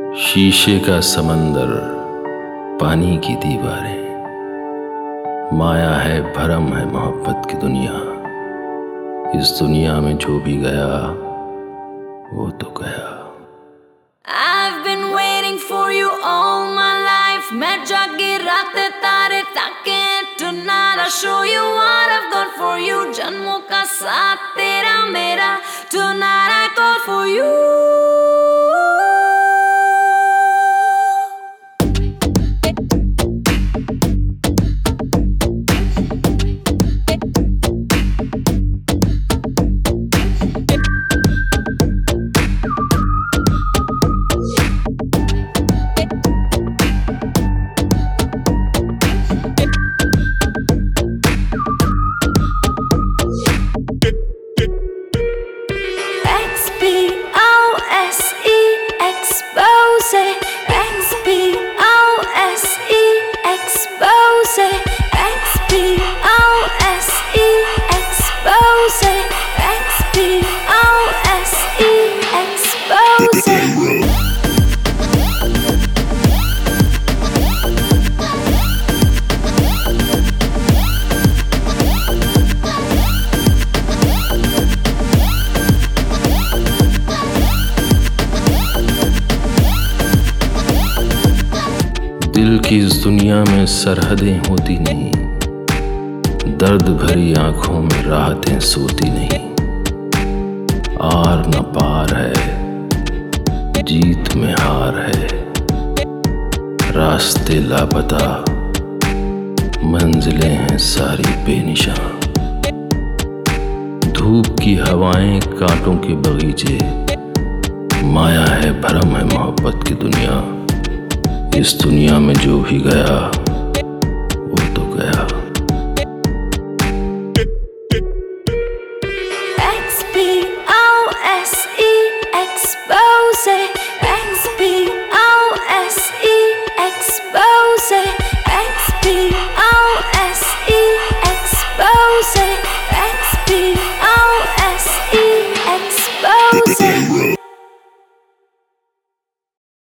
शीशे का समंदर, पानी की दीवारें, माया है भरम है मोहब्बत की दुनिया। इस दुनिया में जो भी गया वो तो गया। I've been waiting for you all my life. मैं जागी रातें तारे ताके tonight I'll show you what I've got for you. जन्मों का साथ तेरा मेरा, tonight I call for you. दिल की इस दुनिया में सरहदें होती नहीं, दर्द भरी आंखों में राहतें सोती नहीं। आर न पार है, जीत में हार है, रास्ते लापता, मंजिलें हैं सारी बेनिशान। धूप की हवाएं, कांटों के बगीचे, माया है भरम है मोहब्बत की दुनिया। इस दुनिया में जो भी गया वो तो गया। Expose, expose, expose, expose, expose.